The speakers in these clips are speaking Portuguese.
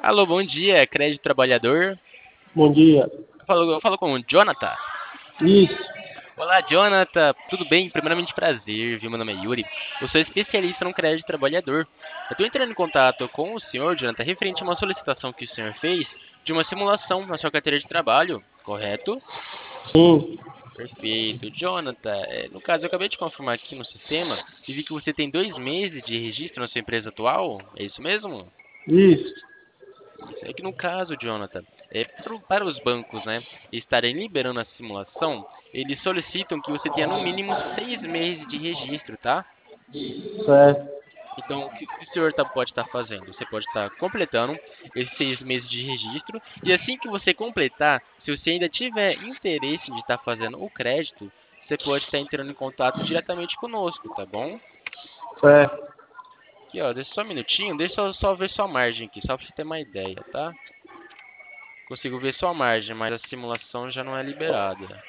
Alô, bom dia, crédito trabalhador. Bom dia. Eu falo com o Jonathan. Isso. Olá, Jonathan, tudo bem? Primeiramente, prazer, viu? Meu nome é Yuri. Eu sou especialista no crédito trabalhador. Eu estou entrando em contato com o senhor, Jonathan, referente a uma solicitação que o senhor fez de uma simulação na sua carteira de trabalho, correto? Sim. Perfeito. Jonathan, no caso, eu acabei de confirmar aqui no sistema e vi que você tem 2 meses de registro na sua empresa atual. É isso mesmo? Isso. Isso. É que no caso, Jonathan, para os bancos, né, estarem liberando a simulação, eles solicitam que você tenha no mínimo 6 meses de registro, tá? Certo. Então, o que o senhor pode estar fazendo? Você pode estar completando esses 6 meses de registro e assim que você completar, se você ainda tiver interesse de estar fazendo o crédito, você pode estar entrando em contato diretamente conosco, tá bom? Certo. Aqui, ó, deixa só um minutinho, deixa eu só ver sua margem aqui, só para você ter uma ideia, tá? Consigo ver sua margem, mas a simulação já não é liberada.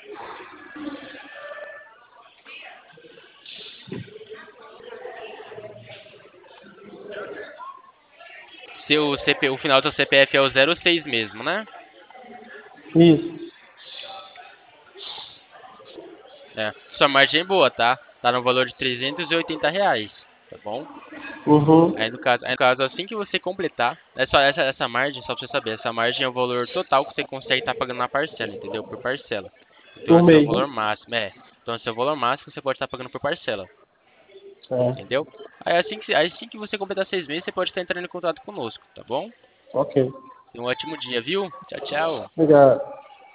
O final do seu CPF é o 06 mesmo, né? Isso. É. Sua margem é boa, tá? Tá no valor de R$ 380, tá bom? Uhum. Aí no caso, assim que você completar, essa margem, só pra você saber, essa margem é o valor total que você consegue estar pagando na parcela, entendeu? Por parcela. Então Por esse é o mês, né? valor máximo, Então esse é o valor máximo que você pode estar pagando por parcela, Certo. entendeu? Aí assim que você completar 6 meses, você pode estar entrando em contato conosco, tá bom? Ok. Tenha um ótimo dia, viu? Tchau, tchau. Obrigado.